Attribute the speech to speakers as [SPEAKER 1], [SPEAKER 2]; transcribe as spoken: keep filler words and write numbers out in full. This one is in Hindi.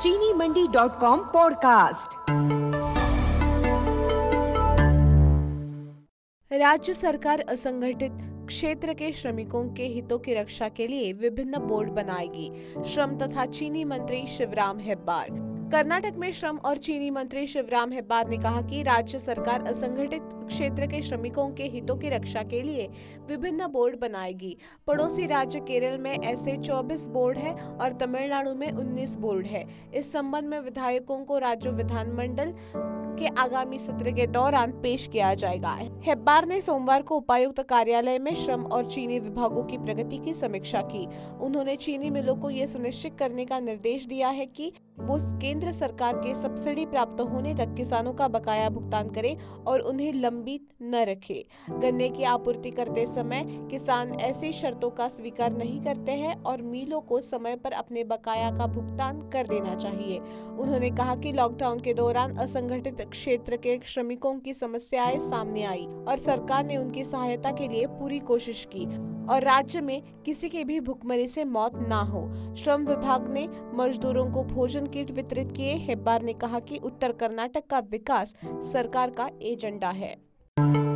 [SPEAKER 1] चीनी मंडी डॉट कॉम पॉडकास्ट।
[SPEAKER 2] राज्य सरकार असंगठित क्षेत्र के श्रमिकों के हितों की रक्षा के लिए विभिन्न बोर्ड बनाएगी। श्रम तथा चीनी मंत्री शिवराम हेब्बार। कर्नाटक में श्रम और चीनी मंत्री शिवराम हेब्बार ने कहा कि राज्य सरकार असंगठित क्षेत्र के श्रमिकों के हितों की रक्षा के लिए विभिन्न बोर्ड बनाएगी। पड़ोसी राज्य केरल में ऐसे चौबीस बोर्ड है और तमिलनाडु में उन्नीस बोर्ड है। इस संबंध में विधायकों को राज्य विधानमंडल के आगामी सत्र के दौरान पेश किया जाएगा। हेब्बार ने सोमवार को उपायुक्त कार्यालय में श्रम और चीनी विभागों की प्रगति की समीक्षा की। उन्होंने चीनी मिलों को यह सुनिश्चित करने का निर्देश दिया है कि वो केंद्र सरकार के सब्सिडी प्राप्त होने तक किसानों का बकाया भुगतान करें और उन्हें लंबित न रखे। गन्ने की आपूर्ति करते समय किसान ऐसी शर्तों का स्वीकार नहीं करते हैं और मिलों को समय पर अपने बकाया का भुगतान कर देना चाहिए। उन्होंने कहा कि लॉकडाउन के दौरान असंगठित क्षेत्र के श्रमिकों की समस्याएं सामने आई और सरकार ने उनकी सहायता के लिए पूरी कोशिश की और राज्य में किसी की भी भुखमरी से मौत ना हो। श्रम विभाग ने मजदूरों को भोजन किट वितरित किए। हेब्बार ने कहा कि उत्तर कर्नाटक का विकास सरकार का एजेंडा है।